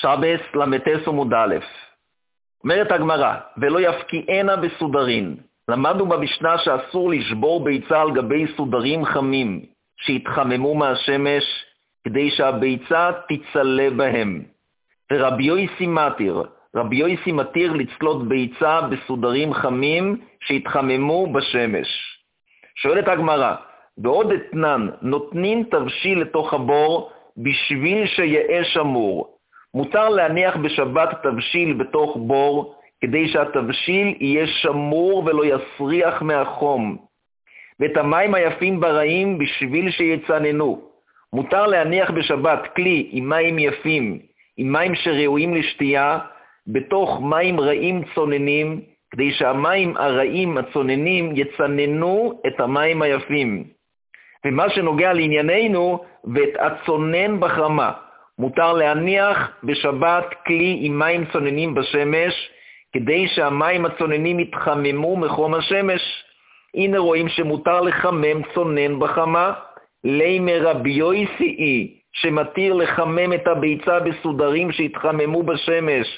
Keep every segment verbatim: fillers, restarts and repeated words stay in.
שבס למטס עמוד א'. אומרת הגמרא, ולא יפקיענה בסודרין. למדנו במשנה שאסור לשבור ביצה על גבי סודרים חמים, שהתחממו מהשמש, כדי שהביצה תצלה בהם. ורבי יוסי מתיר, רבי יוסי מתיר לצלות ביצה בסודרים חמים, שהתחממו בשמש. שואלת הגמרא, בעוד אתנן נותנים תבשיל לתוך הבור, בשביל שיהיה שמור. מותר להניח בשבת תבשיל בתוך בור, כדי שהתבשיל יהיה שמור ולא יסריח מהחום. ואת המים היפים ברעים בשביל שיצננו. מותר להניח בשבת כלי עם מים יפים, עם מים שראויים לשתייה, בתוך מים רעים צוננים, כדי שהמים הרעים הצוננים יצננו את המים היפים. ומה שנוגע לענייננו, ואת הצונן בחמה. מותר להניח בשבת כלי עם מים צוננים בשמש, כדי שהמים הצוננים יתחממו מחום השמש. הנה רואים שמותר לחמם צונן בחמה, לימי רבי יוסי שמתיר לחמם את הביצה בסודרים שהתחממו בשמש,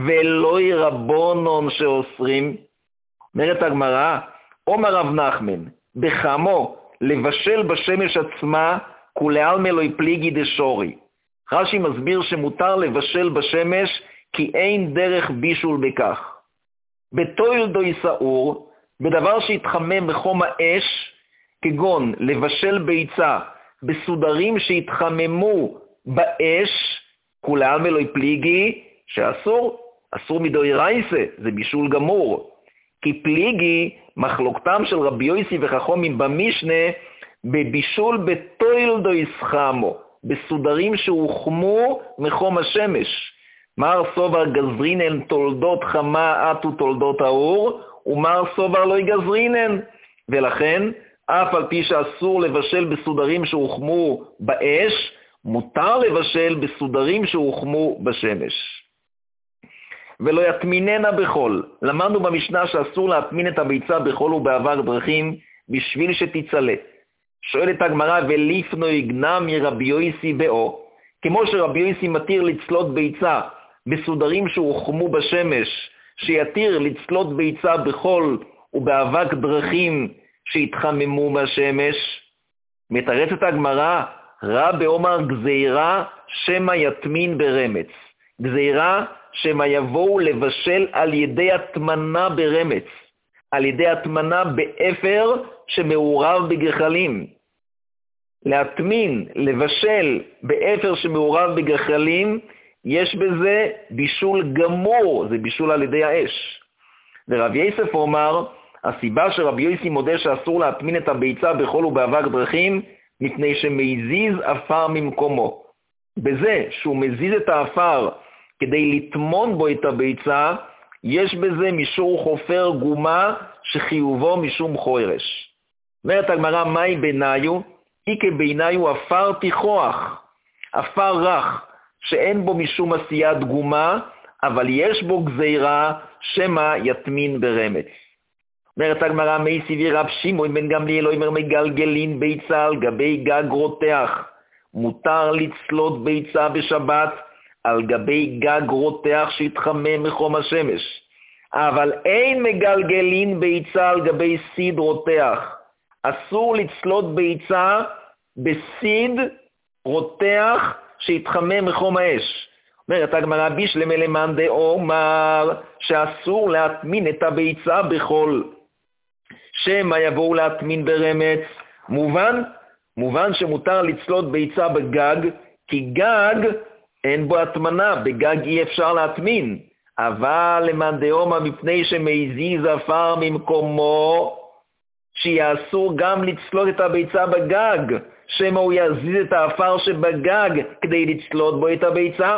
ולא רבונון שאוסרים. אומרת הגמרא, אומר רב נחמן, בחמו לבשל בשמש עצמה, כולי עלמא לא יפליגי דשורי. רש"י מסביר שמותר לבשל בשמש, כי אין דרך בישול בכך. בתויל דוי סעור, בדבר שהתחמם בחום האש, כגון לבשל ביצה בסודרים שהתחממו באש, כולי עלמא לא יפליגי, שאסור, אסור מדאורייתא, זה בישול גמור. כי פליגי, מחלוקתם של רבי יוסי וחכמים במשנה, בבישול בתויל דוי סחמו, בסודרים שהוחמו מחום השמש. מר סובר גזרינן תולדות חמה עטו תולדות האור, ומר סובר לא יגזרינן. ולכן, אף על פי שאסור לבשל בסודרים שהוחמו באש, מותר לבשל בסודרים שהוחמו בשמש. ולא יטמיננה בחול. למדנו במשנה שאסור להטמין את הביצה בחול ובאבק דרכים, בשביל שתצלה. שואלת הגמרא, ולפנו יגנם מרבי יוסי באו, כמו שרבי יוסי מתיר לצלות ביצה בסודרים שהוחמו בשמש, שיתיר לצלות ביצה בחול ובאבק דרכים שהתחממו מהשמש. מתרצת הגמרא, רבי אומר גזירה שמה יטמין ברמץ. גזירה שמה יבואו לבשל על ידי התמנה ברמץ, על ידי התמנה באפר שמעורב בגחלים. להטמין, לבשל באפר שמעורב בגחלים, יש בזה בישול גמור, זה בישול על ידי האש. ורב יוסף אומר, הסיבה שרבי יוסי מודה שאסור להטמין את הביצה בחול ובאבק דרכים, מפני שמזיז אפר ממקומו. בזה שהוא מזיז את האפר כדי לטמון בו את הביצה, יש בזה משור חופר גומה שחיובו משום חורש. אומרת הגמרא, מהי ביניו? איקה ביניו אפר תיכוח, אפר רך, שאין בו משום עשייה דגומה, אבל יש בו גזירה שמה יטמין ברמץ. אומרת הגמרא, מי סיבי רב שמעון בן גמליאל אומר מגלגלין ביצה על גבי גג רותח. מותר לצלות ביצה בשבת על גבי גג רותח שהתחמם מחום השמש. אבל אין מגלגלין ביצה על גבי סיד רותח. אסור לצלות ביצה בסיד רותח שהתחמם מחום האש. אומרת הגמרא, בישלמה למאן דאמר שאסור להטמין את הביצה בחול, שמא יבואו להטמין ברמץ. מובן? מובן שמותר לצלות ביצה בגג, כי גג אין בו הטמנה, בגג אי אפשר להטמין. אבל למאן דאמר מפני שמזיז עפר ממקומו, שיאסור גם לצלות את הביצה בגג, שמא הוא יזיז את האפר שבגג כדי לצלות בו את הביצה.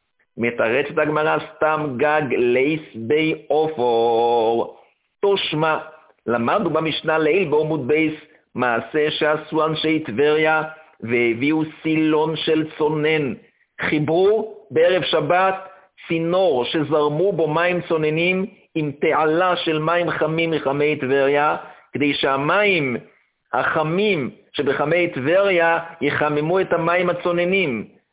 מתרצת הגמרא, סתם גג ליס בי אופור. תושמע, למדנו במשנה לעיל בעמוד בייס, מעשה שעשו אנשי טבריה והביאו סילון של צונן. חיברו בערב שבת צינור שזרמו בו מים צוננים עם תעלה של מים חמים מחמי טבריה, כדי שהמים החמים שבחמי טבריה יחממו את המים הצוננים.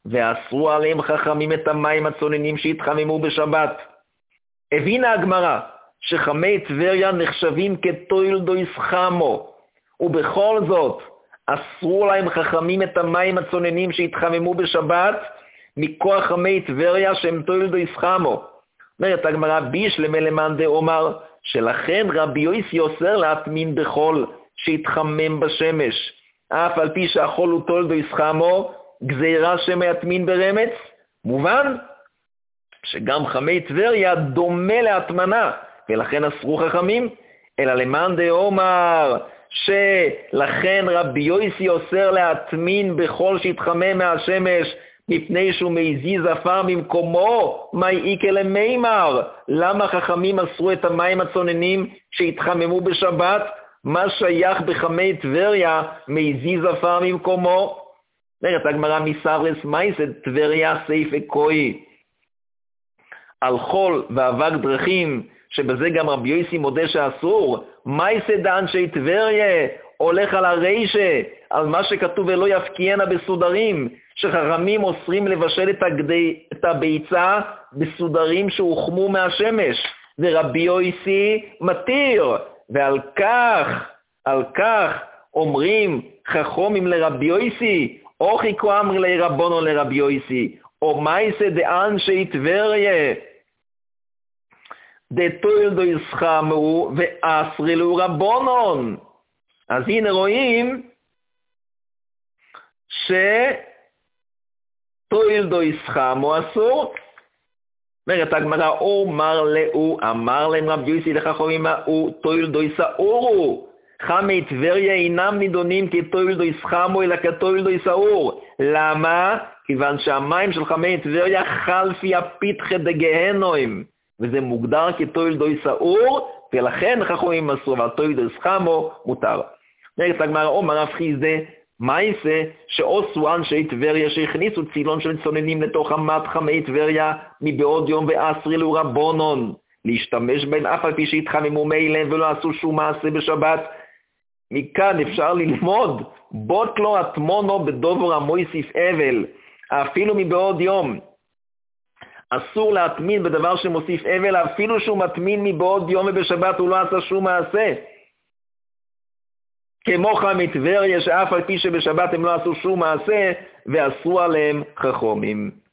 ואסרו עליהם חכמים את המים הצוננים שהתחממו בשבת. הבינה הגמרא שחמי טבריה נחשבים כתויל דויס חמו, ובכל זאת אסרו להם חכמים את המים הצוננים שהתחממו בשבת, מכוח חמי טבריה שהם תויל דויס חמו. אומרת הגמרא בישלמה למאן דאמר, שלכן רבי יוסי אוסר להטמין בחול שהתחמם בשמש, אף על פי שהחול הוא תויל דויס חמו, גזירה שמא יטמין ברמץ. מובן שגם חמי טבריה דומה להטמנה, ולכן אסרו חכמים. אלא למאן דאמר שלכן רבי יוסי אוסר להטמין בחול שהתחמם מהשמש, מפני שהוא מזיז עפר ממקומו, מאי איכא למימר. למה חכמים אסרו את המים הצוננים שהתחממו בשבת? מה שייך בחמי טבריה מזיז עפר ממקומו? אומרת הגמרא מסברס מייסד טבריה סייף אקוי. על חול ואבק דרכים, שבזה גם רבי יוסי מודה שאסור, מייסד אנשי טבריה הולך על הרישה, על מה שכתוב ולא יפקיענה בסודרים, שחכמים אוסרים לבשל את, הגדי, את הביצה בסודרים שהוחמו מהשמש, ורבי יוסי מתיר, ועל כך, על כך אומרים חכמים לרבי יוסי, או חיכו אמר לרבונו לרבי יוסי, או מייסה דאנשי טבריה, דתויל דויס חמו ואסרי לו רבונון. אז הנה רואים שתויל דויס חמו אסור. אומרת הגמרא, אומר לאו, אמר להם רבי יוסי לחכמים, הוא תויל דויס אורו. חמי טבריה אינם נידונים כתויל דויס חמו, אלא כתויל דויס אור. למה? כיוון שהמים של חמי טבריה חלפי הפיתחה דגהנום, וזה מוגדר כתויל דויס אור, ולכן חכמים אסור, אבל תויל דויס חמו מותר. נגיד הגמרא, אומר רב חיסדא, מה יעשה שעושו אנשי טבריה שהכניסו צילון של צוננים לתוך אמת חמי טבריה מבעוד יום ואסרי לו רבונון, להשתמש בהם אף על פי שהתחממו מאליהם ולא עשו שום מעשה בשבת? מכאן אפשר ללמוד בוט לו אטמונו בדובר המויסיף אבל, אפילו מבעוד יום. אסור להטמין בדבר שמוסיף אבל, אפילו שהוא מטמין מבעוד יום ובשבת הוא לא עשה שום מעשה. כמו חמי טבריה שאף על פי שבשבת הם לא עשו שום מעשה ואסרו עליהם חכמים.